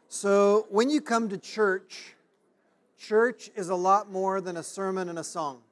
So when you come to church, church is a lot more than a sermon and a song.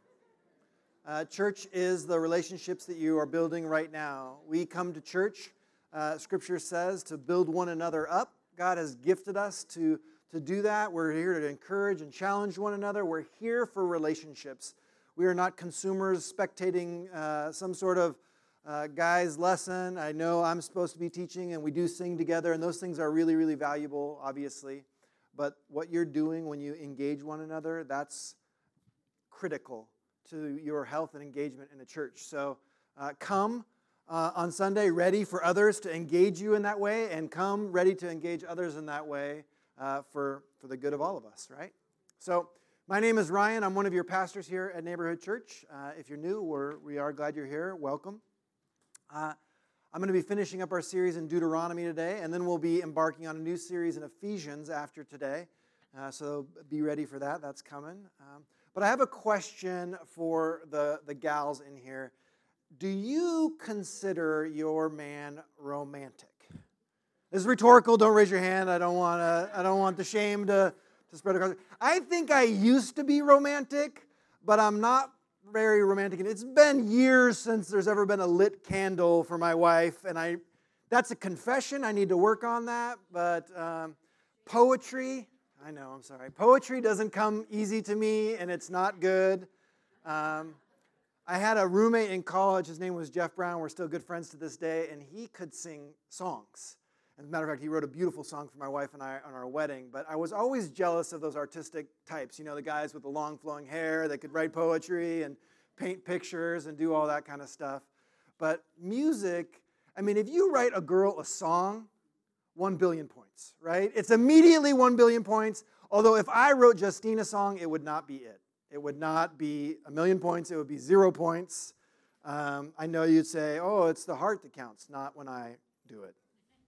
Church is the relationships that you are building right now. We come to church, Scripture says, to build one another up. God has gifted us to do that. We're here to encourage and challenge one another. We're here for relationships. We are not consumers spectating some sort of guy's lesson. I know I'm supposed to be teaching, and we do sing together, and those things are really, really valuable, obviously. But what you're doing when you engage one another, that's critical to your health and engagement in the church. So come on Sunday ready for others to engage you in that way, and come ready to engage others in that way for the good of all of us, right? So my name is Ryan. I'm one of your pastors here at Neighborhood Church. If you're new, we are glad you're here. Welcome. I'm going to be finishing up our series in Deuteronomy today, and then we'll be embarking on a new series in Ephesians after today. So be ready for that. That's coming. But I have a question for the gals in here. Do you consider your man romantic? This is rhetorical. Don't raise your hand. I don't want the shame to spread across. I think I used to be romantic, but I'm not very romantic. It's been years since there's ever been a lit candle for my wife, and that's a confession. I need to work on that. But poetry, I know, I'm sorry. Poetry doesn't come easy to me, and it's not good. I had a roommate in college. His name was Jeff Brown. We're still good friends to this day, and he could sing songs. As a matter of fact, he wrote a beautiful song for my wife and I on our wedding. But I was always jealous of those artistic types. You know, the guys with the long flowing hair that could write poetry and paint pictures and do all that kind of stuff. But music, I mean, if you write a girl a song, 1 billion points, right? It's immediately 1 billion points. Although if I wrote Justine a song, it would not be it. It would not be 1 million points. It would be 0 points. I know you'd say, oh, it's the heart that counts, not when I do it.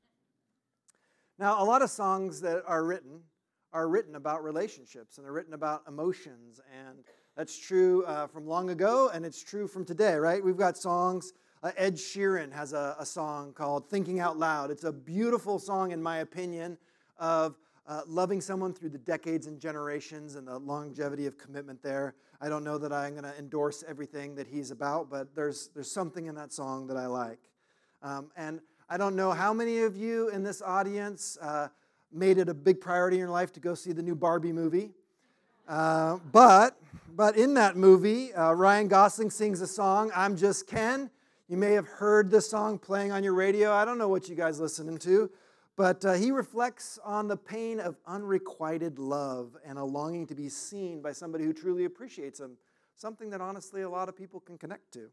Now, a lot of songs that are written about relationships, and they're written about emotions, and that's true from long ago, and it's true from today, right? We've got songs. Ed Sheeran has a song called Thinking Out Loud. It's a beautiful song, in my opinion, of loving someone through the decades and generations and the longevity of commitment there. I don't know that I'm going to endorse everything that he's about, but there's something in that song that I like. And I don't know how many of you in this audience made it a big priority in your life to go see the new Barbie movie. But in that movie, Ryan Gosling sings a song, I'm Just Ken. You may have heard this song playing on your radio. I don't know what you guys listening to. But he reflects on the pain of unrequited love and a longing to be seen by somebody who truly appreciates him. Something that honestly a lot of people can connect to.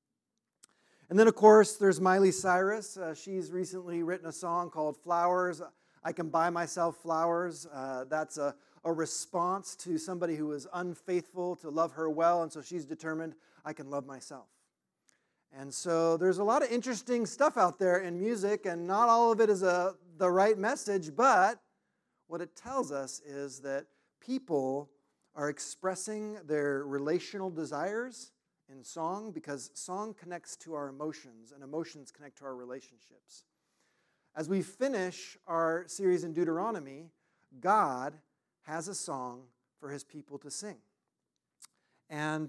And then, of course, there's Miley Cyrus. She's recently written a song called Flowers. I Can Buy Myself Flowers. That's a response to somebody who was unfaithful to love her well, and so she's determined, I can love myself. And so there's a lot of interesting stuff out there in music, and not all of it is the right message, but what it tells us is that people are expressing their relational desires in song, because song connects to our emotions, and emotions connect to our relationships. As we finish our series in Deuteronomy, God has a song for his people to sing. And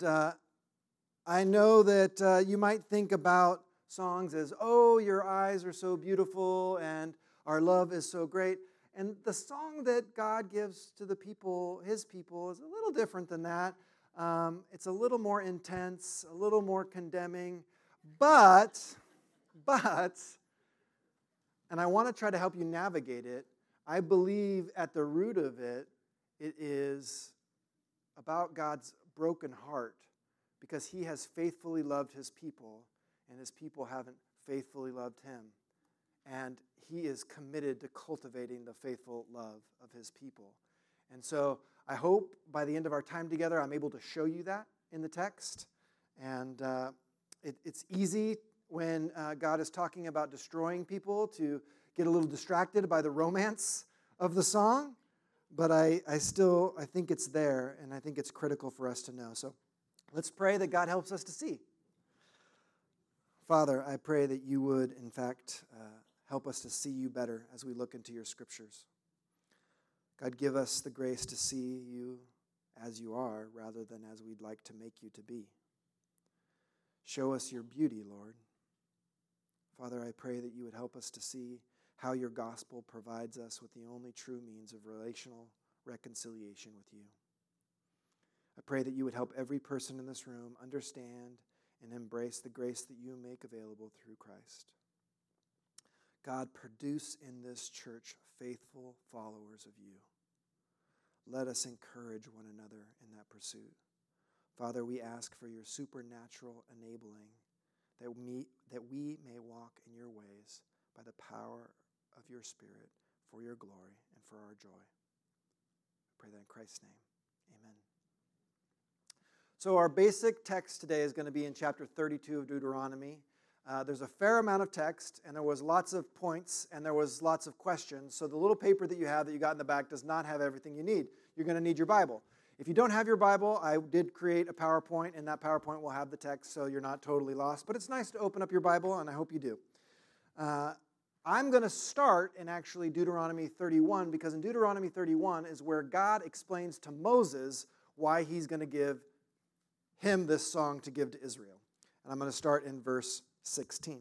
I know that you might think about songs as, oh, your eyes are so beautiful, and our love is so great. And the song that God gives to the people, his people, is a little different than that. It's a little more intense, a little more condemning, but, and I want to try to help you navigate it, I believe at the root of it, it is about God's broken heart, because he has faithfully loved his people, and his people haven't faithfully loved him. And he is committed to cultivating the faithful love of his people. And so I hope by the end of our time together, I'm able to show you that in the text. And it's easy when God is talking about destroying people to get a little distracted by the romance of the song. But I think it's there, and I think it's critical for us to know. So let's pray that God helps us to see. Father, I pray that you would, in fact, help us to see you better as we look into your scriptures. God, give us the grace to see you as you are rather than as we'd like to make you to be. Show us your beauty, Lord. Father, I pray that you would help us to see how your gospel provides us with the only true means of relational reconciliation with you. I pray that you would help every person in this room understand and embrace the grace that you make available through Christ. God, produce in this church faithful followers of you. Let us encourage one another in that pursuit. Father, we ask for your supernatural enabling that we may walk in your ways by the power of your Spirit for your glory and for our joy. I pray that in Christ's name. Amen. So our basic text today is going to be in chapter 32 of Deuteronomy. There's a fair amount of text, and there was lots of points, and there was lots of questions. So the little paper that you have that you got in the back does not have everything you need. You're going to need your Bible. If you don't have your Bible, I did create a PowerPoint, and that PowerPoint will have the text, so you're not totally lost. But it's nice to open up your Bible, and I hope you do. I'm going to start in actually Deuteronomy 31, because in Deuteronomy 31 is where God explains to Moses why he's going to give him this song to give to Israel. And I'm going to start in verse 16.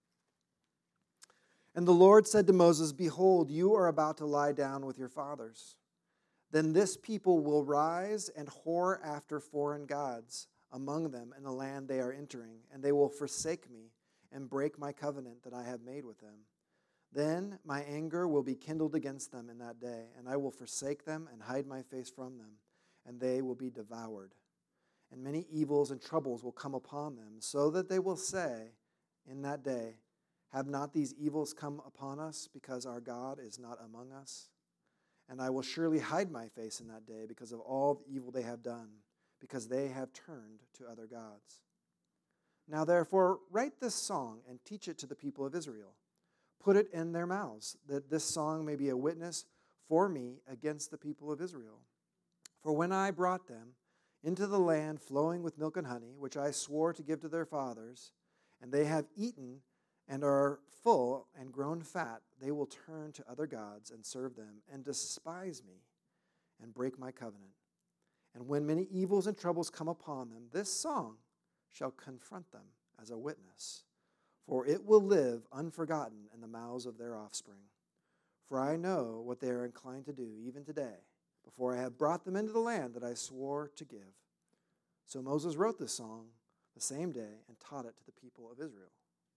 And the Lord said to Moses, "Behold, you are about to lie down with your fathers. Then this people will rise and whore after foreign gods among them in the land they are entering, and they will forsake me and break my covenant that I have made with them. Then my anger will be kindled against them in that day, and I will forsake them and hide my face from them, and they will be devoured. And many evils and troubles will come upon them, so that they will say in that day, have not these evils come upon us because our God is not among us? And I will surely hide my face in that day because of all the evil they have done, because they have turned to other gods. Now therefore write this song and teach it to the people of Israel. Put it in their mouths, that this song may be a witness for me against the people of Israel. For when I brought them into the land flowing with milk and honey, which I swore to give to their fathers, and they have eaten and are full and grown fat, they will turn to other gods and serve them and despise me and break my covenant. And when many evils and troubles come upon them, this song shall confront them as a witness, for it will live unforgotten in the mouths of their offspring. For I know what they are inclined to do even today, before I have brought them into the land that I swore to give." So Moses wrote this song the same day and taught it to the people of Israel.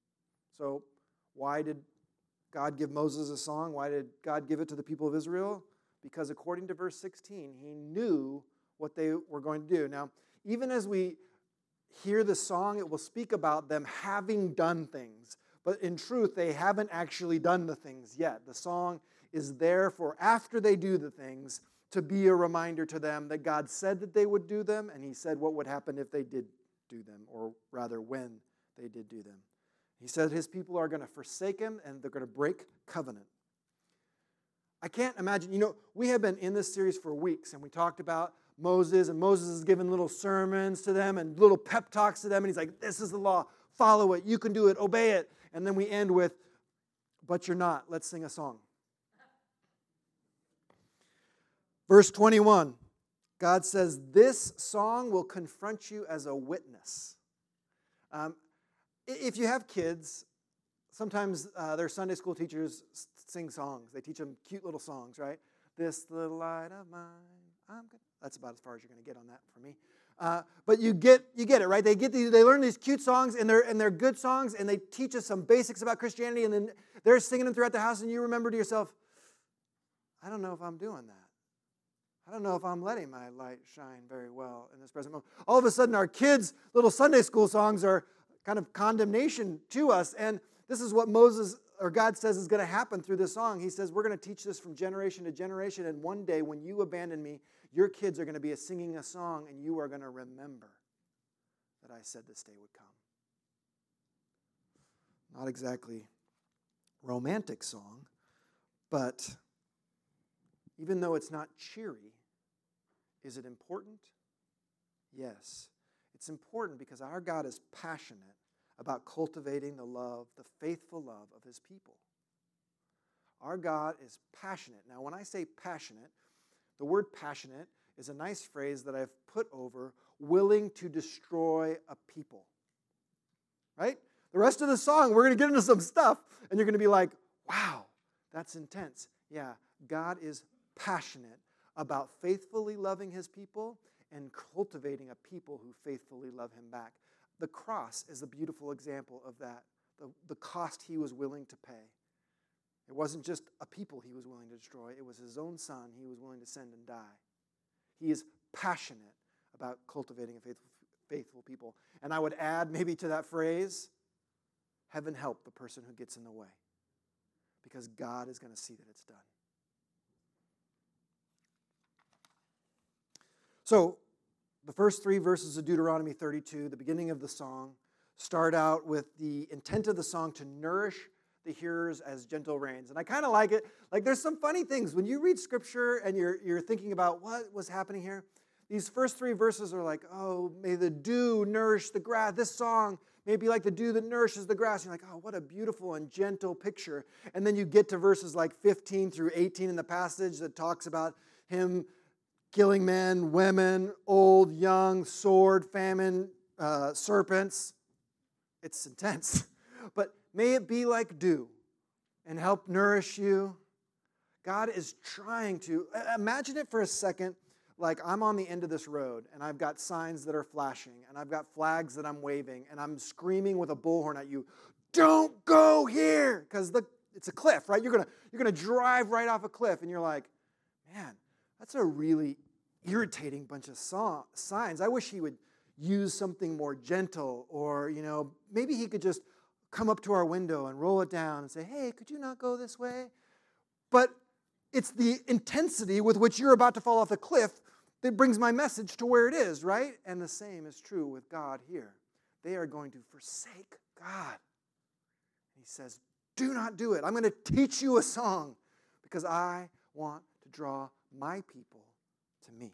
So why did God give Moses a song? Why did God give it to the people of Israel? Because according to verse 16, he knew what they were going to do. Now, even as we hear the song, it will speak about them having done things. But in truth, they haven't actually done the things yet. The song is there for after they do the things to be a reminder to them that God said that they would do them, and he said what would happen if they did do them, or rather when they did do them. He said his people are going to forsake him, and they're going to break covenant. I can't imagine, we have been in this series for weeks, and we talked about Moses, and Moses is giving little sermons to them and little pep talks to them, and he's like, this is the law, follow it, you can do it, obey it. And then we end with, but you're not, let's sing a song. Verse 21, God says, this song will confront you as a witness. If you have kids, sometimes their Sunday school teachers sing songs. They teach them cute little songs, right? This little light of mine, I'm good. That's about as far as you're going to get on that for me. But you get it, right? They learn these cute songs, and they're good songs, and they teach us some basics about Christianity, and then they're singing them throughout the house, and you remember to yourself, I don't know if I'm doing that. I don't know if I'm letting my light shine very well in this present moment. All of a sudden, our kids' little Sunday school songs are kind of condemnation to us, and this is what God says is going to happen through this song. He says, we're going to teach this from generation to generation, and one day when you abandon me, your kids are going to be singing a song, and you are going to remember that I said this day would come. Not exactly romantic song, but even though it's not cheery, is it important? Yes. It's important because our God is passionate about cultivating the faithful love of his people. Our God is passionate. Now, when I say passionate, The word passionate is a nice phrase that I've put over willing to destroy a people. Right? The rest of the song, we're going to get into some stuff, and you're going to be like, wow, that's intense. Yeah, God is passionate about faithfully loving his people and cultivating a people who faithfully love him back. The cross is a beautiful example of that, the cost he was willing to pay. It wasn't just a people he was willing to destroy. It was his own son he was willing to send and die. He is passionate about cultivating a faithful people. And I would add maybe to that phrase, heaven help the person who gets in the way. Because God is going to see that it's done. So, the first 3 verses of Deuteronomy 32, the beginning of the song, start out with the intent of the song to nourish the hearers as gentle rains. And I kind of like it. Like, there's some funny things. When you read Scripture and you're thinking about what was happening here, these first 3 verses are like, oh, may the dew nourish the grass. This song may be like the dew that nourishes the grass. You're like, oh, what a beautiful and gentle picture. And then you get to verses like 15 through 18 in the passage that talks about him killing men, women, old, young, sword, famine, serpents. It's intense. But may it be like dew and help nourish you. God is trying to, imagine it for a second, like I'm on the end of this road and I've got signs that are flashing and I've got flags that I'm waving and I'm screaming with a bullhorn at you, don't go here, because it's a cliff, right? You're gonna drive right off a cliff and you're like, man, that's a really irritating bunch of signs. I wish he would use something more gentle, or, maybe he could just come up to our window and roll it down and say, hey, could you not go this way? But it's the intensity with which you're about to fall off the cliff that brings my message to where it is, right? And the same is true with God here. They are going to forsake God. He says, do not do it. I'm going to teach you a song because I want to draw my people to me.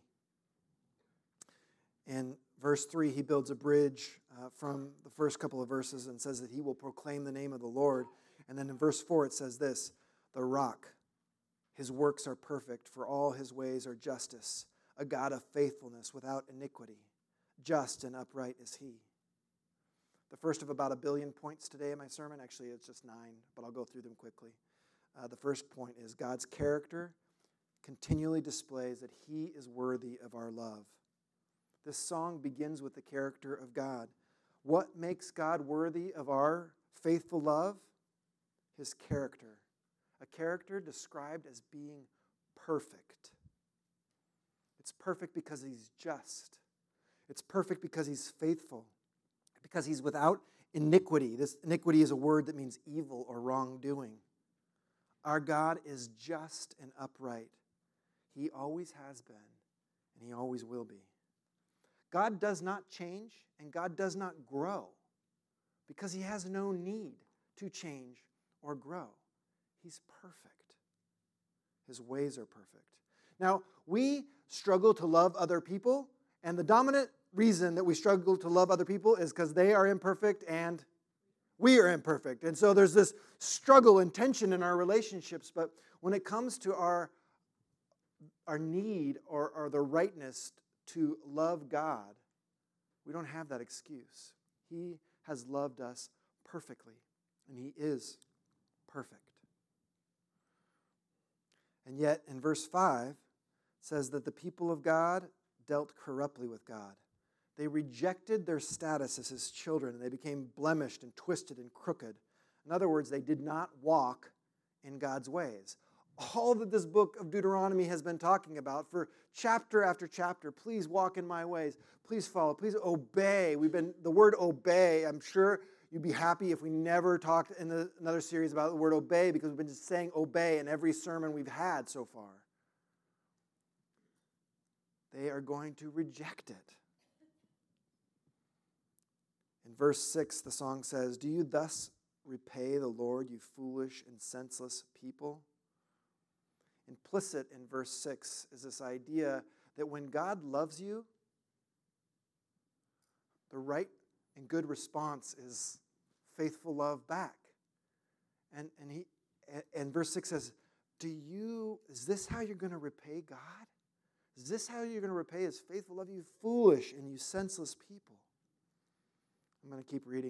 In verse 3, he builds a bridge from the first couple of verses and says that he will proclaim the name of the Lord. And then in verse 4, it says this, the rock, his works are perfect, for all his ways are justice, a God of faithfulness without iniquity. Just and upright is he. The first of about 1 billion points today in my sermon. Actually, it's just 9, but I'll go through them quickly. The first point is God's character continually displays that he is worthy of our love. This song begins with the character of God. What makes God worthy of our faithful love? His character. A character described as being perfect. It's perfect because he's just. It's perfect because he's faithful. Because he's without iniquity. This iniquity is a word that means evil or wrongdoing. Our God is just and upright. He always has been, and he always will be. God does not change, and God does not grow, because he has no need to change or grow. He's perfect. His ways are perfect. Now, we struggle to love other people, and the dominant reason that we struggle to love other people is because they are imperfect and we are imperfect. And so there's this struggle and tension in our relationships, but when it comes to our need or the rightness to love God, we don't have that excuse. He has loved us perfectly, and he is perfect. And yet, in verse 5, it says that the people of God dealt corruptly with God. They rejected their status as his children, and they became blemished and twisted and crooked. In other words, they did not walk in God's ways. All that this book of Deuteronomy has been talking about for chapter after chapter, please walk in my ways, please follow, please obey. The word obey, I'm sure you'd be happy if we never talked in another series about the word obey, because we've been just saying obey in every sermon we've had so far. They are going to reject it. In verse 6, the song says, do you thus repay the Lord, you foolish and senseless people? Implicit in verse 6 is this idea that when God loves you, the right and good response is faithful love back. And verse 6 says, is this how you're going to repay God? Is this how you're going to repay his faithful love? You foolish and you senseless people. I'm going to keep reading.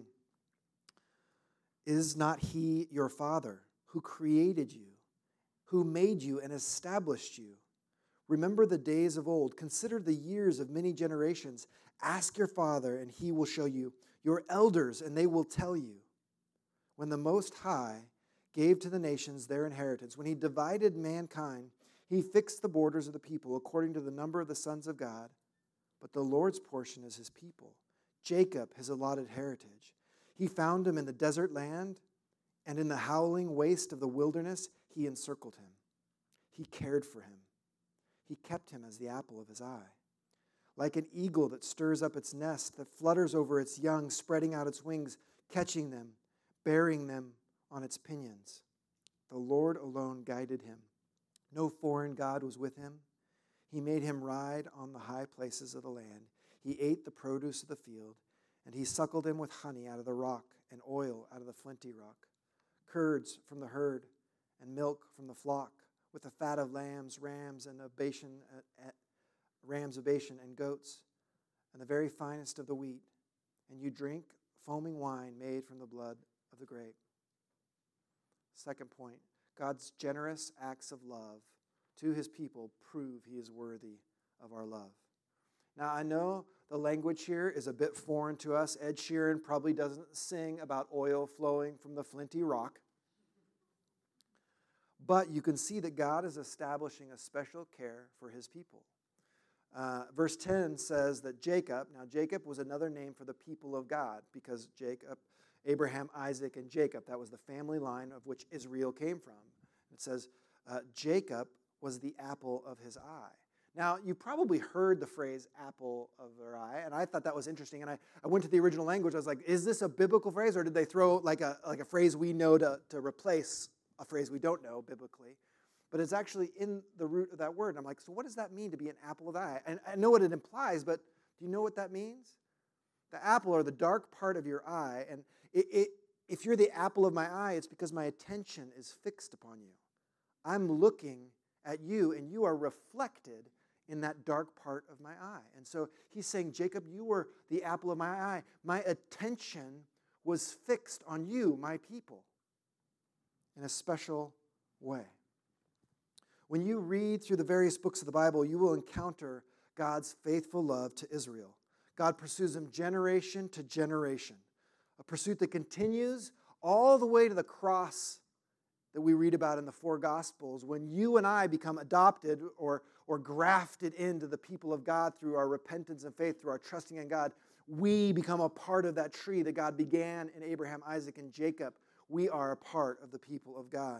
Is not he your father who created you, who made you and established you? Remember the days of old. Consider the years of many generations. Ask your father, and he will show you. Your elders, and they will tell you. When the Most High gave to the nations their inheritance, when he divided mankind, he fixed the borders of the people according to the number of the sons of God. But the Lord's portion is his people, Jacob his allotted heritage. He found him in the desert land, and in the howling waste of the wilderness he encircled him. He cared for him. He kept him as the apple of his eye. Like an eagle that stirs up its nest, that flutters over its young, spreading out its wings, catching them, bearing them on its pinions. The Lord alone guided him. No foreign god was with him. He made him ride on the high places of the land. He ate the produce of the field, and he suckled him with honey out of the rock and oil out of the flinty rock, curds from the herd and milk from the flock, with the fat of lambs, rams of Bashan and goats, and the very finest of the wheat. And you drink foaming wine made from the blood of the grape. Second point, God's generous acts of love to his people prove he is worthy of our love. Now, I know the language here is a bit foreign to us. Ed Sheeran probably doesn't sing about oil flowing from the flinty rock. But you can see that God is establishing a special care for his people. Verse 10 says that Jacob was another name for the people of God, because Abraham, Isaac, and Jacob, that was the family line of which Israel came from. It says Jacob was the apple of his eye. Now, you probably heard the phrase apple of their eye, and I thought that was interesting. And I went to the original language. I was like, is this a biblical phrase, or did they throw like a phrase we know to replace a phrase we don't know biblically? But it's actually in the root of that word. And I'm like, so what does that mean to be an apple of the eye? And I know what it implies, but do you know what that means? The apple, or the dark part of your eye, and if you're the apple of my eye, it's because my attention is fixed upon you. I'm looking at you, and you are reflected in that dark part of my eye. And so he's saying, Jacob, you were the apple of my eye. My attention was fixed on you, my people, in a special way. When you read through the various books of the Bible, you will encounter God's faithful love to Israel. God pursues them generation to generation, a pursuit that continues all the way to the cross that we read about in the four Gospels, when you and I become adopted or grafted into the people of God through our repentance and faith, through our trusting in God. We become a part of that tree that God began in Abraham, Isaac, and Jacob. We are a part of the people of God.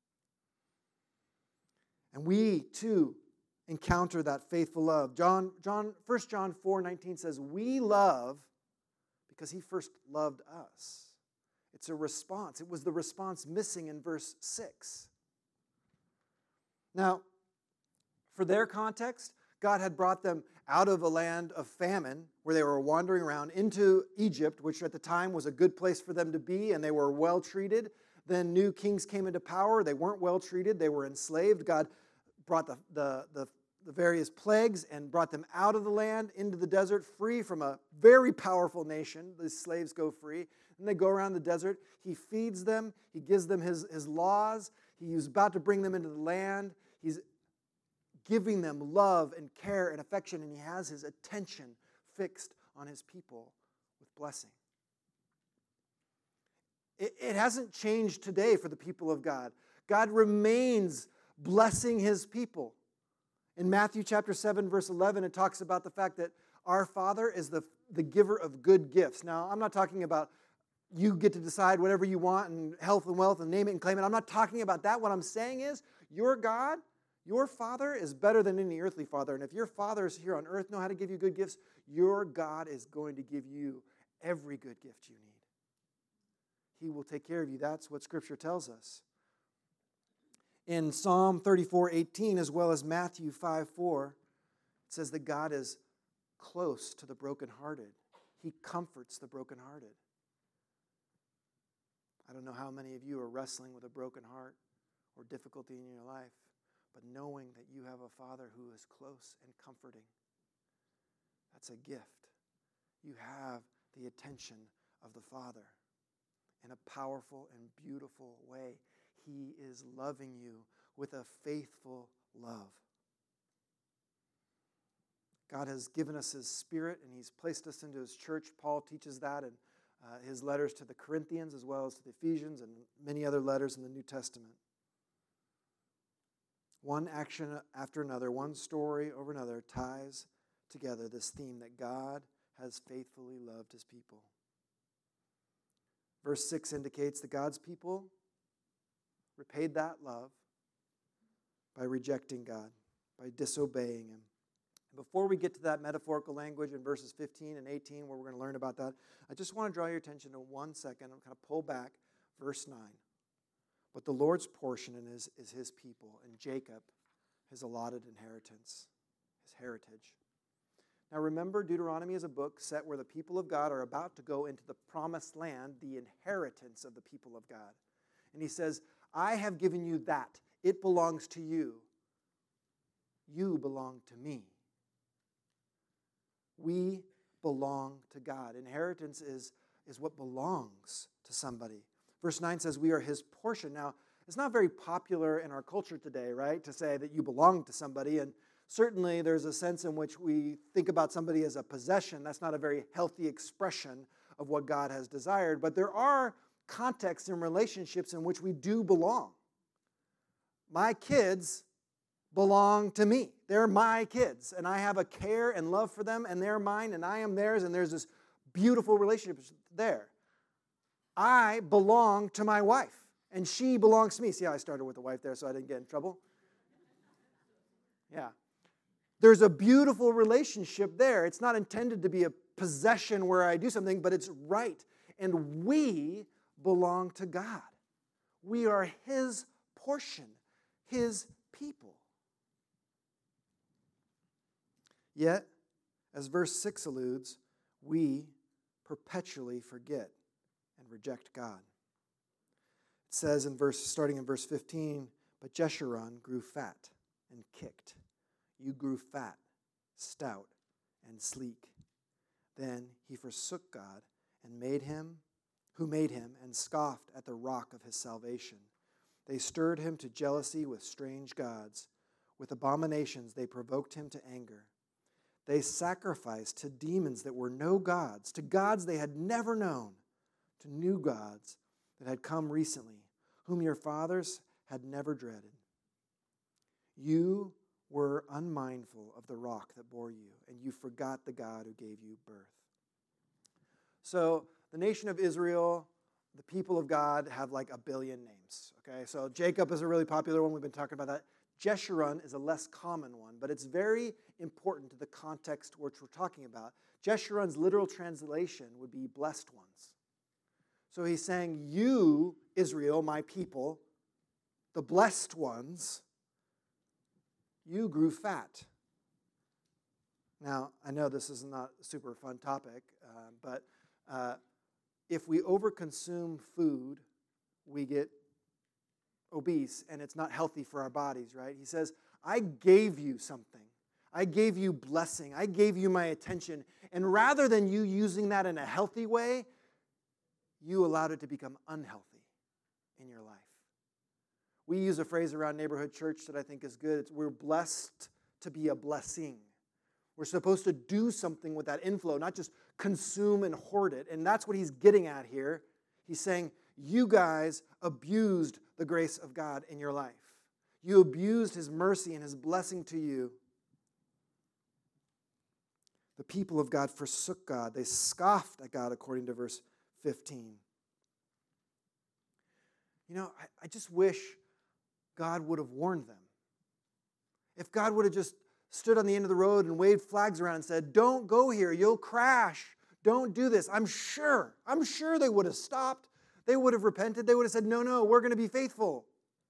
And we, too, encounter that faithful love. 1 John 4:19 says, we love because he first loved us. It's a response. It was the response missing in verse 6. Now, for their context, God had brought them out of a land of famine where they were wandering around into Egypt, which at the time was a good place for them to be, and they were well treated. Then new kings came into power. They weren't well treated. They were enslaved. God brought the various plagues and brought them out of the land into the desert, free from a very powerful nation. The slaves go free. And they go around the desert. He feeds them. He gives them his laws. He's about to bring them into the land. He's giving them love and care and affection, and he has his attention fixed on his people with blessing. It hasn't changed today for the people of God. God remains blessing his people. In Matthew chapter 7, verse 11, it talks about the fact that our Father is the giver of good gifts. Now, I'm not talking about you get to decide whatever you want and health and wealth and name it and claim it. I'm not talking about that. What I'm saying is your God, your Father is better than any earthly father. And if your fathers here on earth know how to give you good gifts, your God is going to give you every good gift you need. He will take care of you. That's what Scripture tells us. In Psalm 34:18, as well as Matthew 5:4, it says that God is close to the brokenhearted. He comforts the brokenhearted. I don't know how many of you are wrestling with a broken heart or difficulty in your life, but knowing that you have a Father who is close and comforting. That's a gift. You have the attention of the Father in a powerful and beautiful way. He is loving you with a faithful love. God has given us His Spirit, and He's placed us into His church. Paul teaches that in his letters to the Corinthians as well as to the Ephesians and many other letters in the New Testament. One action after another, one story over another ties together this theme that God has faithfully loved His people. Verse 6 indicates that God's people repaid that love by rejecting God, by disobeying Him. Before we get to that metaphorical language in verses 15 and 18, where we're going to learn about that, I just want to draw your attention to 1 second. I'm kind of pull back, verse 9. But the Lord's portion is His people, and Jacob His allotted inheritance, His heritage. Now remember, Deuteronomy is a book set where the people of God are about to go into the promised land, the inheritance of the people of God. And He says, I have given you that. It belongs to you. You belong to me. We belong to God. Inheritance is what belongs to somebody. Verse 9 says we are His portion. Now, it's not very popular in our culture today, right, to say that you belong to somebody. And certainly there's a sense in which we think about somebody as a possession. That's not a very healthy expression of what God has desired. But there are contexts and relationships in which we do belong. My kids belong to me. They're my kids, and I have a care and love for them, and they're mine, and I am theirs, and there's this beautiful relationship there. I belong to my wife, and she belongs to me. See how I started with the wife there so I didn't get in trouble? Yeah. There's a beautiful relationship there. It's not intended to be a possession where I do something, but it's right. And we belong to God. We are His portion, His people. Yet, as verse 6 alludes, we perpetually forget and reject God. It says starting in verse 15, but Jeshurun grew fat and kicked. You grew fat, stout, and sleek. Then he forsook God and who made him, and scoffed at the rock of his salvation. They stirred him to jealousy with strange gods. With abominations they provoked him to anger. They sacrificed to demons that were no gods, to gods they had never known, to new gods that had come recently, whom your fathers had never dreaded. You were unmindful of the rock that bore you, and you forgot the God who gave you birth. So the nation of Israel, the people of God, have like a billion names. Okay, so Jacob is a really popular one. We've been talking about that. Jeshurun is a less common one, but it's very important to the context which we're talking about. Jeshurun's literal translation would be blessed ones. So he's saying, you, Israel, my people, the blessed ones, you grew fat. Now, I know this is not a super fun topic, but if we overconsume food, we get obese, and it's not healthy for our bodies, right? He says, I gave you something. I gave you blessing. I gave you my attention. And rather than you using that in a healthy way, you allowed it to become unhealthy in your life. We use a phrase around Neighborhood Church that I think is good. We're blessed to be a blessing. We're supposed to do something with that inflow, not just consume and hoard it. And that's what he's getting at here. He's saying, you guys abused the grace of God in your life. You abused His mercy and His blessing to you. The people of God forsook God. They scoffed at God, according to verse 15. You know, I just wish God would have warned them. If God would have just stood on the end of the road and waved flags around and said, don't go here, you'll crash. Don't do this. I'm sure they would have stopped. They would have repented. They would have said, no, we're going to be faithful.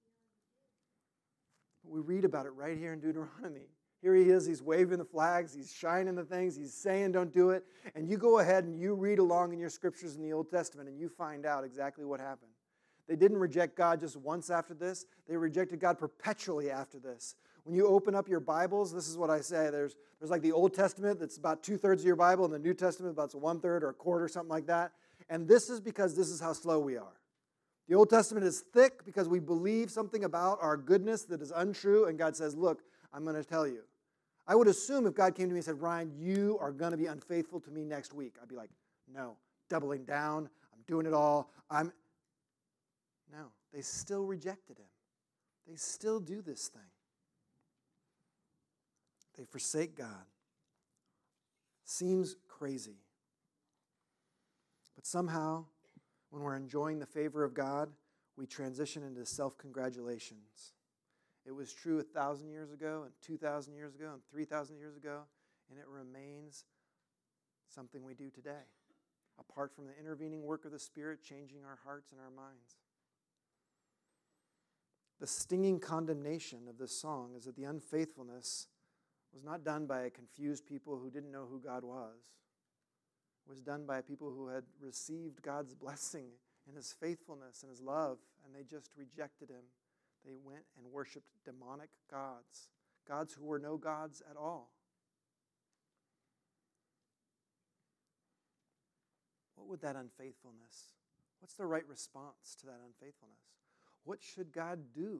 We read about it right here in Deuteronomy. Here he is, he's waving the flags, he's shining the things, he's saying don't do it. And you go ahead and you read along in your scriptures in the Old Testament and you find out exactly what happened. They didn't reject God just once after this. They rejected God perpetually after this. When you open up your Bibles, this is what I say. There's like the Old Testament that's about 2/3 of your Bible, and the New Testament about 1/3 or a quarter, something like that. And this is because this is how slow we are. The Old Testament is thick because we believe something about our goodness that is untrue, and God says, look, I'm going to tell you. I would assume if God came to me and said, Ryan, you are going to be unfaithful to me next week, I'd be like, no, doubling down, I'm doing it all. No, they still rejected him. They still do this thing. They forsake God. Seems crazy. But somehow, when we're enjoying the favor of God, we transition into self-congratulations. It was true 1,000 years ago, and 2,000 years ago, and 3,000 years ago, and it remains something we do today, apart from the intervening work of the Spirit changing our hearts and our minds. The stinging condemnation of this song is that the unfaithfulness was not done by a confused people who didn't know who God was. It was done by people who had received God's blessing and his faithfulness and his love, and they just rejected him. They went and worshiped demonic gods, gods who were no gods at all. What would that unfaithfulness, what's the right response to that unfaithfulness? What should God do?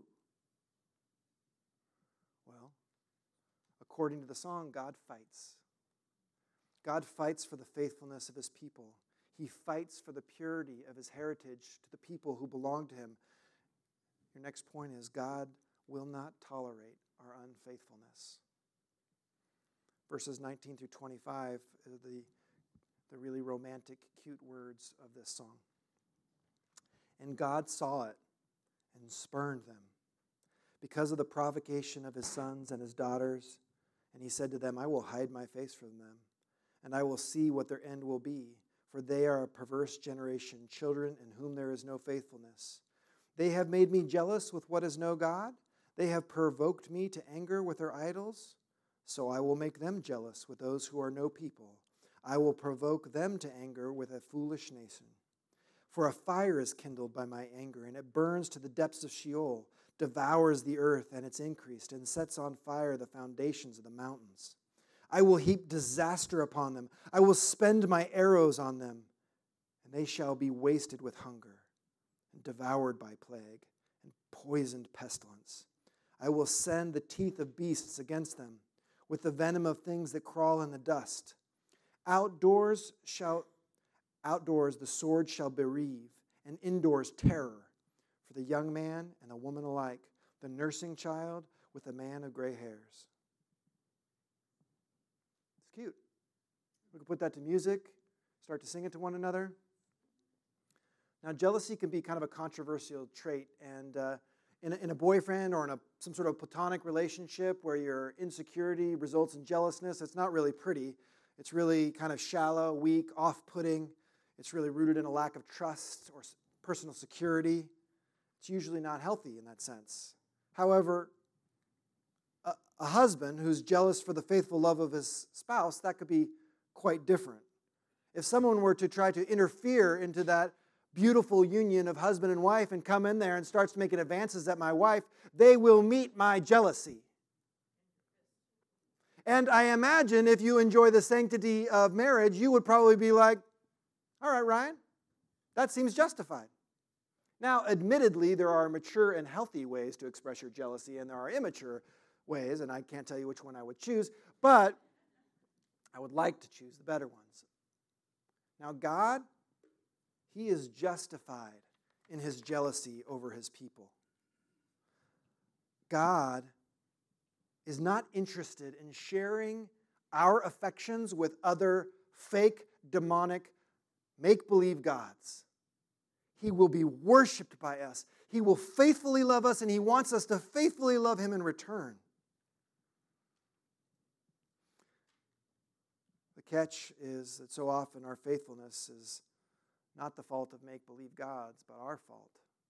Well, according to the song, God fights. God fights for the faithfulness of his people. He fights for the purity of his heritage to the people who belong to him. Your next point is God will not tolerate our unfaithfulness. Verses 19 through 25 are the really romantic, cute words of this song. And God saw it and spurned them because of the provocation of his sons and his daughters. And he said to them, I will hide my face from them, and I will see what their end will be. For they are a perverse generation, children in whom there is no faithfulness. They have made me jealous with what is no God. They have provoked me to anger with their idols. So I will make them jealous with those who are no people. I will provoke them to anger with a foolish nation. For a fire is kindled by my anger, and it burns to the depths of Sheol, devours the earth and its increase, and sets on fire the foundations of the mountains. I will heap disaster upon them. I will spend my arrows on them, and they shall be wasted with hunger, and devoured by plague, and poisoned pestilence. I will send the teeth of beasts against them, with the venom of things that crawl in the dust. Outdoors the sword shall bereave, and indoors terror, for the young man and the woman alike, the nursing child with the man of gray hairs. It's cute. We can put that to music, start to sing it to one another. Now, jealousy can be kind of a controversial trait, and in a boyfriend or in some sort of platonic relationship where your insecurity results in jealousness, it's not really pretty. It's really kind of shallow, weak, off-putting. It's really rooted in a lack of trust or personal security. It's usually not healthy in that sense. However, a husband who's jealous for the faithful love of his spouse, that could be quite different. If someone were to try to interfere into that beautiful union of husband and wife and come in there and starts making advances at my wife, they will meet my jealousy. And I imagine if you enjoy the sanctity of marriage, you would probably be like, all right, Ryan, that seems justified. Now, admittedly, there are mature and healthy ways to express your jealousy, and there are immature ways, and I can't tell you which one I would choose, but I would like to choose the better ones. Now, God, he is justified in his jealousy over his people. God is not interested in sharing our affections with other fake, demonic, make-believe gods. He will be worshiped by us. He will faithfully love us, and he wants us to faithfully love him in return. The catch is that so often our faithfulness is not the fault of make-believe gods, but our fault.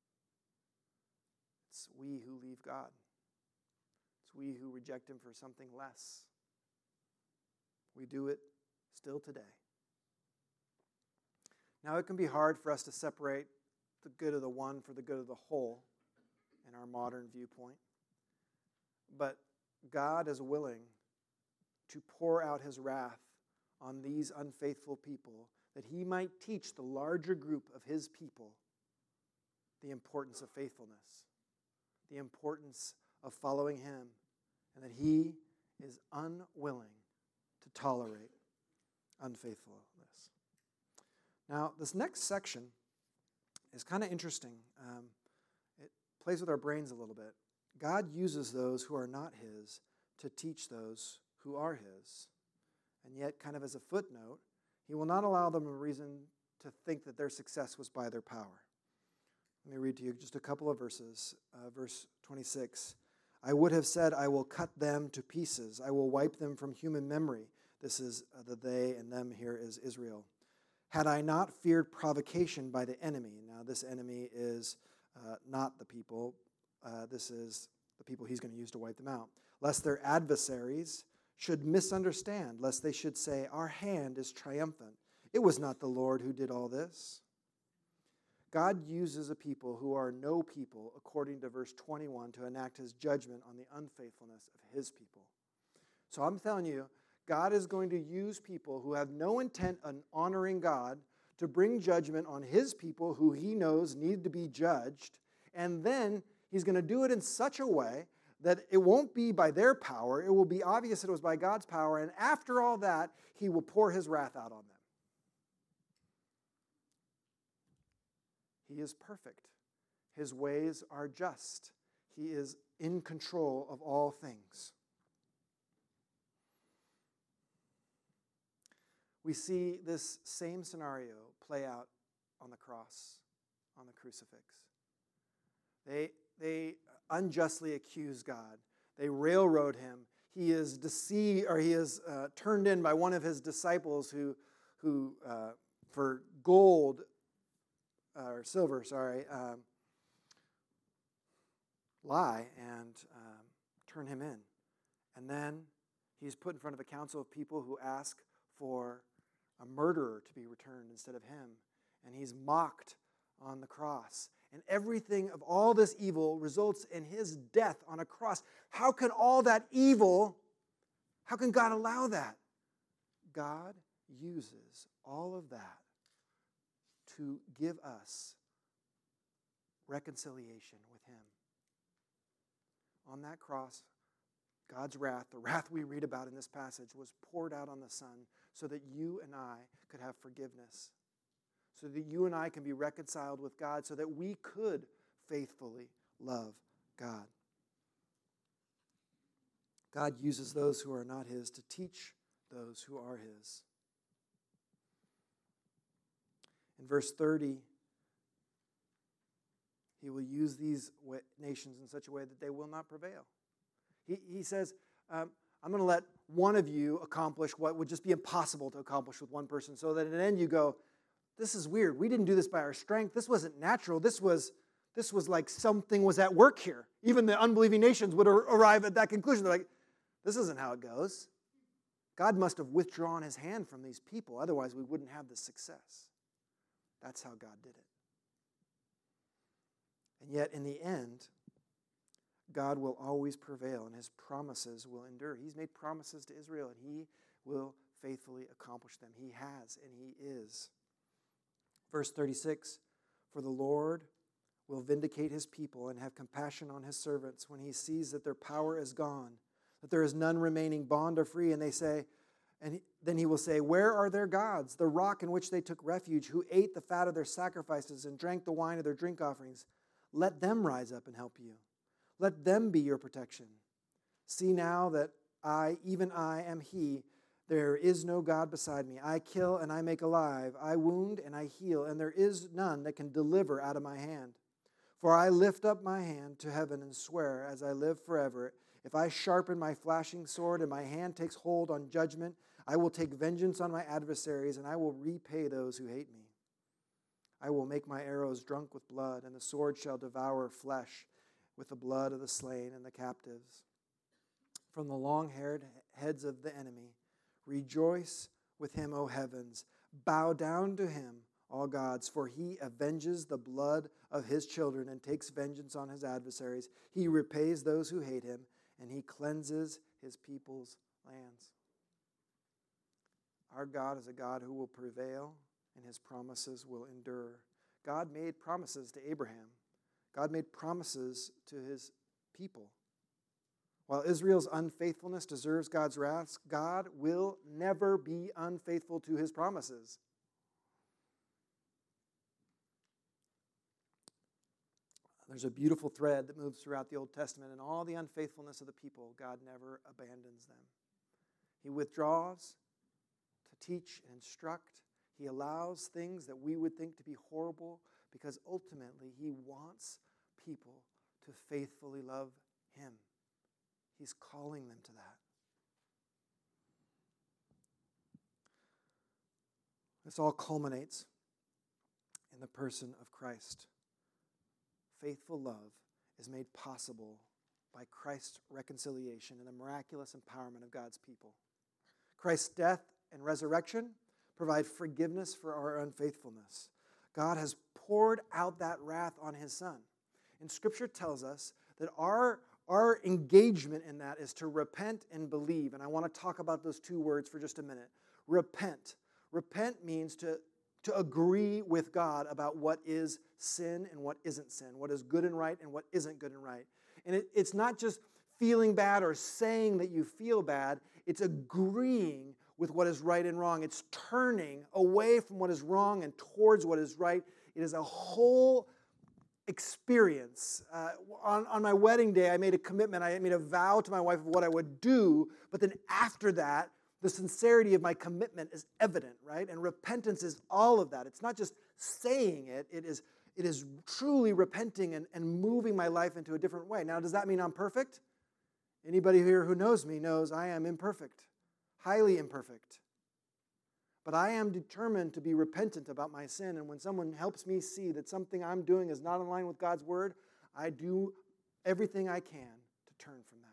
It's we who leave God. It's we who reject him for something less. We do it still today. Now, it can be hard for us to separate the good of the one for the good of the whole in our modern viewpoint. But God is willing to pour out his wrath on these unfaithful people that he might teach the larger group of his people the importance of faithfulness, the importance of following him, and that he is unwilling to tolerate unfaithfulness. Now, this next section is kind of interesting. It plays with our brains a little bit. God uses those who are not his to teach those who are his. And yet, kind of as a footnote, he will not allow them a reason to think that their success was by their power. Let me read to you just a couple of verses. Verse 26. I would have said, I will cut them to pieces. I will wipe them from human memory. This is the they and them here is Israel. Had I not feared provocation by the enemy. Now, this enemy is not the people. This is the people he's going to use to wipe them out. Lest their adversaries should misunderstand, lest they should say, our hand is triumphant. It was not the Lord who did all this. God uses a people who are no people, according to verse 21, to enact his judgment on the unfaithfulness of his people. So I'm telling you, God is going to use people who have no intent on honoring God to bring judgment on his people who he knows need to be judged. And then he's going to do it in such a way that it won't be by their power. It will be obvious that it was by God's power. And after all that, he will pour his wrath out on them. He is perfect. His ways are just. He is in control of all things. We see this same scenario play out on the cross, on the crucifix. They unjustly accuse God. They railroad him. He is deceived, or he is turned in by one of his disciples who for gold or silver, lie and turn him in. And then he's put in front of a council of people who ask for a murderer to be returned instead of him. And he's mocked on the cross. And everything of all this evil results in his death on a cross. How can all that evil, how can God allow that? God uses all of that to give us reconciliation with him. On that cross, God's wrath, the wrath we read about in this passage, was poured out on the Son so that you and I could have forgiveness, so that you and I can be reconciled with God, so that we could faithfully love God. God uses those who are not his to teach those who are his. In verse 30, he will use these nations in such a way that they will not prevail. He says, I'm going to let one of you accomplish what would just be impossible to accomplish with one person, so that at the end you go, this is weird. We didn't do this by our strength. This wasn't natural. This was like something was at work here. Even the unbelieving nations would arrive at that conclusion. They're like, this isn't how it goes. God must have withdrawn his hand from these people. Otherwise, we wouldn't have this success. That's how God did it. And yet, in the end, God will always prevail, and his promises will endure. He's made promises to Israel, and he will faithfully accomplish them. He has, and he is. Verse 36, for the Lord will vindicate his people and have compassion on his servants when he sees that their power is gone, that there is none remaining bond or free. And they say, then he will say, where are their gods, the rock in which they took refuge, who ate the fat of their sacrifices and drank the wine of their drink offerings? Let them rise up and help you. Let them be your protection. See now that I, even I, am he. There is no God beside me. I kill and I make alive. I wound and I heal, and there is none that can deliver out of my hand. For I lift up my hand to heaven and swear, as I live forever, if I sharpen my flashing sword and my hand takes hold on judgment, I will take vengeance on my adversaries, and I will repay those who hate me. I will make my arrows drunk with blood, and the sword shall devour flesh with the blood of the slain and the captives. From the long-haired heads of the enemy, rejoice with him, O heavens. Bow down to him, all gods, for he avenges the blood of his children and takes vengeance on his adversaries. He repays those who hate him, and he cleanses his people's lands. Our God is a God who will prevail, and his promises will endure. God made promises to Abraham. God made promises to his people. While Israel's unfaithfulness deserves God's wrath, God will never be unfaithful to his promises. There's a beautiful thread that moves throughout the Old Testament, and all the unfaithfulness of the people, God never abandons them. He withdraws to teach and instruct. He allows things that we would think to be horrible because ultimately he wants people to faithfully love him. He's calling them to that. This all culminates in the person of Christ. Faithful love is made possible by Christ's reconciliation and the miraculous empowerment of God's people. Christ's death and resurrection provide forgiveness for our unfaithfulness. God has poured out that wrath on his Son. And Scripture tells us that our engagement in that is to repent and believe. And I want to talk about those two words for just a minute. Repent. Repent means to agree with God about what is sin and what isn't sin, what is good and right and what isn't good and right. And it's not just feeling bad or saying that you feel bad. It's agreeing with what is right and wrong. It's turning away from what is wrong and towards what is right. It is a whole experience. On my wedding day, I made a commitment. I made a vow to my wife of what I would do. But then after that, the sincerity of my commitment is evident, right? And repentance is all of that. It's not just saying it. It is truly repenting and moving my life into a different way. Now, does that mean I'm perfect? Anybody here who knows me knows I am imperfect, highly imperfect. But I am determined to be repentant about my sin. And when someone helps me see that something I'm doing is not in line with God's word, I do everything I can to turn from that.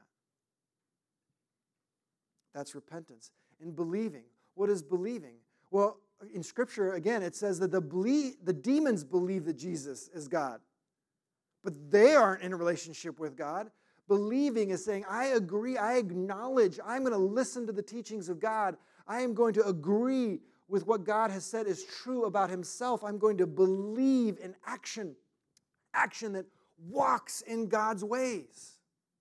That's repentance. And believing. What is believing? Well, in Scripture, again, it says that the demons believe that Jesus is God. But they aren't in a relationship with God. Believing is saying, I agree, I acknowledge, I'm going to listen to the teachings of God. I am going to agree with what God has said is true about himself. I'm going to believe in action that walks in God's ways.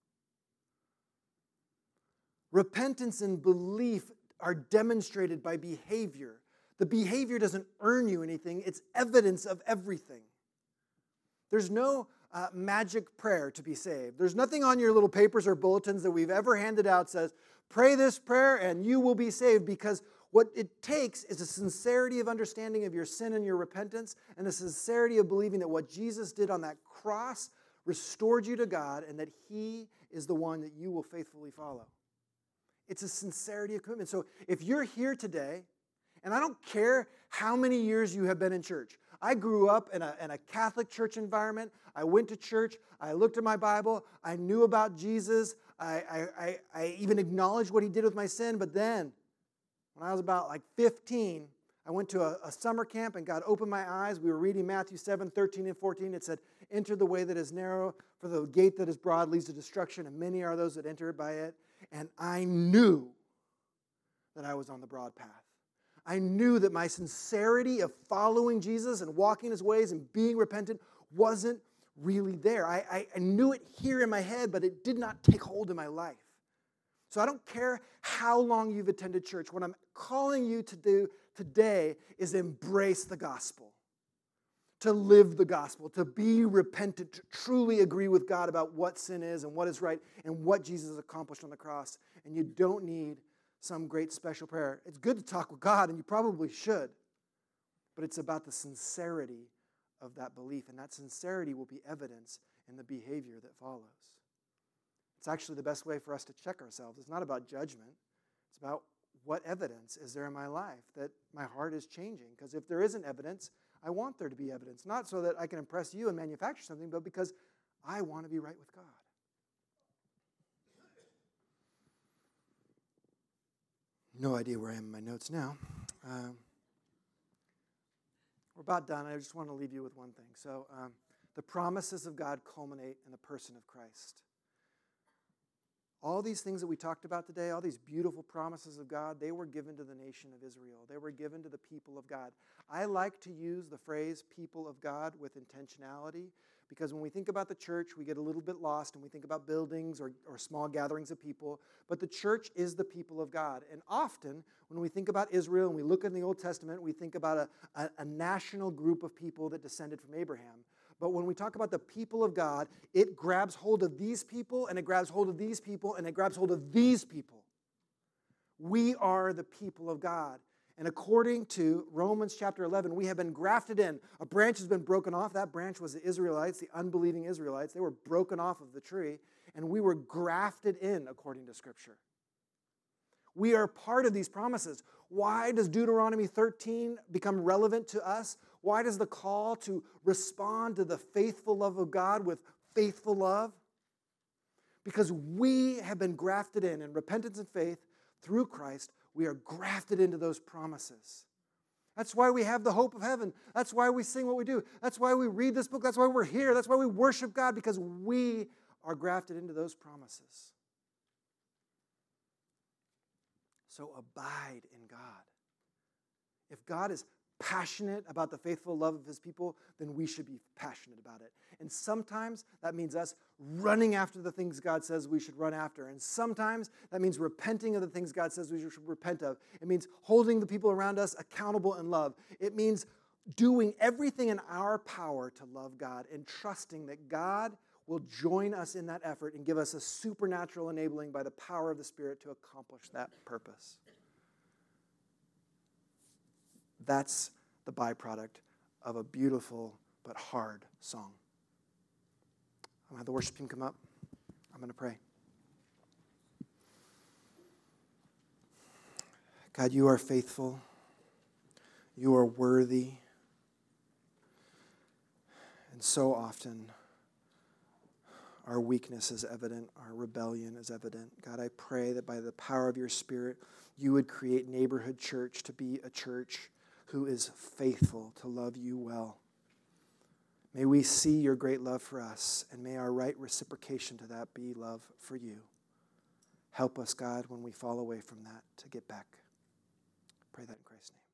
Repentance and belief are demonstrated by behavior. The behavior doesn't earn you anything. It's evidence of everything. There's no magic prayer to be saved. There's nothing on your little papers or bulletins that we've ever handed out that says, pray this prayer and you will be saved, because what it takes is a sincerity of understanding of your sin and your repentance, and a sincerity of believing that what Jesus did on that cross restored you to God, and that he is the one that you will faithfully follow. It's a sincerity of commitment. So if you're here today, and I don't care how many years you have been in church. I grew up in a Catholic church environment. I went to church. I looked at my Bible. I knew about Jesus. I even acknowledged what he did with my sin. But then, when I was about 15, I went to a summer camp, and God opened my eyes. We were reading Matthew 7, 13 and 14. It said, enter the way that is narrow, for the gate that is broad leads to destruction, and many are those that enter by it. And I knew that I was on the broad path. I knew that my sincerity of following Jesus and walking his ways and being repentant wasn't really there. I knew it here in my head, but it did not take hold in my life. So I don't care how long you've attended church. What I'm calling you to do today is embrace the gospel, to live the gospel, to be repentant, to truly agree with God about what sin is and what is right and what Jesus accomplished on the cross. And you don't need some great special prayer. It's good to talk with God, and you probably should. But it's about the sincerity of that belief, and that sincerity will be evidence in the behavior that follows. It's actually the best way for us to check ourselves. It's not about judgment. It's about what evidence is there in my life that my heart is changing. Because if there isn't evidence, I want there to be evidence. Not so that I can impress you and manufacture something, but because I want to be right with God. No idea where I am in my notes now. We're about done. I just want to leave you with one thing. So the promises of God culminate in the person of Christ. All these things that we talked about today, all these beautiful promises of God, they were given to the nation of Israel. They were given to the people of God. I like to use the phrase people of God with intentionality because when we think about the church, we get a little bit lost and we think about buildings or small gatherings of people. But the church is the people of God. And often, when we think about Israel and we look in the Old Testament, we think about a national group of people that descended from Abraham. But when we talk about the people of God, it grabs hold of these people, and it grabs hold of these people, and it grabs hold of these people. We are the people of God. And according to Romans chapter 11, we have been grafted in. A branch has been broken off. That branch was the Israelites, the unbelieving Israelites. They were broken off of the tree, and we were grafted in according to Scripture. We are part of these promises. Why does Deuteronomy 13 become relevant to us? Why does the call to respond to the faithful love of God with faithful love? Because we have been grafted in repentance and faith through Christ. We are grafted into those promises. That's why we have the hope of heaven. That's why we sing what we do. That's why we read this book. That's why we're here. That's why we worship God, because we are grafted into those promises. So abide in God. If God is passionate about the faithful love of his people, then we should be passionate about it. And sometimes that means us running after the things God says we should run after. And sometimes that means repenting of the things God says we should repent of. It means holding the people around us accountable in love. It means doing everything in our power to love God and trusting that God will join us in that effort and give us a supernatural enabling by the power of the Spirit to accomplish that purpose. That's the byproduct of a beautiful but hard song. I'm going to have the worship team come up. I'm going to pray. God, you are faithful. You are worthy. And so often, our weakness is evident. Our rebellion is evident. God, I pray that by the power of your Spirit, you would create Neighborhood Church to be a church who is faithful to love you well. May we see your great love for us, and may our right reciprocation to that be love for you. Help us, God, when we fall away from that to get back. Pray that in Christ's name.